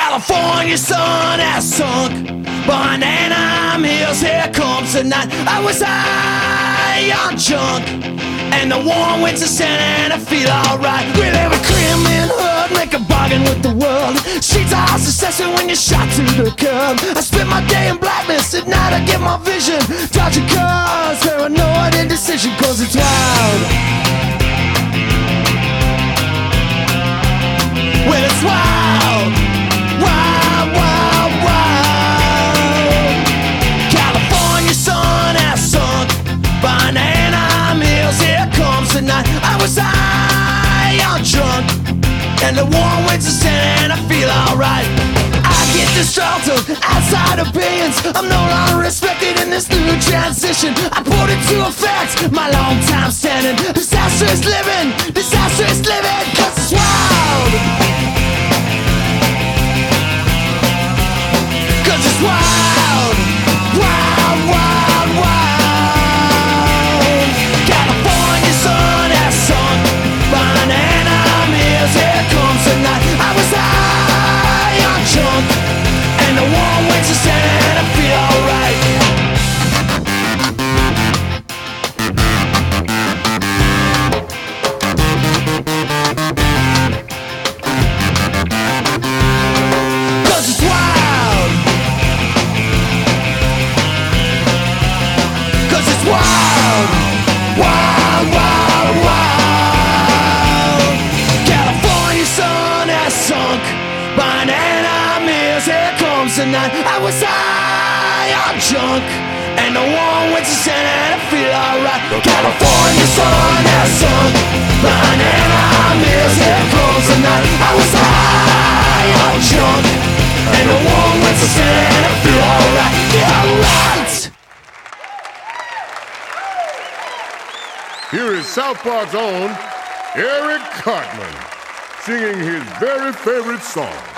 California sun has sunk behind Anaheim Hills. Here comes the night. I was high on junk, and the warm winds are and I feel alright. We live a criminal hood, make a bargain with the world. Streets are all successful when you're shot to the curb. I spend my day in blackness, at night I get my vision. Dodging cars, paranoid indecision, cause it's wild. Well, it's wild, wild, wild, wild. California sun has sunk behind Anaheim Hills. Here comes the night. I was high on drunk, and the warm winds are and I feel alright. I get distracted outside opinions. I'm no longer respected in this new transition. I put it to effect, my long time standing. Disastrous living, cause it's wild. Cause it's wild, wild, wild, wild. California sun has sunk behind Anaheim Hills. Here comes the night. I was high on junk, and the warm winds are and I feel alright. Cause it's wild. Cause it's wild, wild, wild, wild. California sun has sunk behind Anaheim Hills. Here comes the night. I was high on junk, and the warm winds are and I feel alright. California sun has sunk behind Anaheim Hills. Here comes the night. I was high on junk, and the warm winds are and I feel alright. Alright. Here is South Park's own Eric Cartman singing his very favorite song.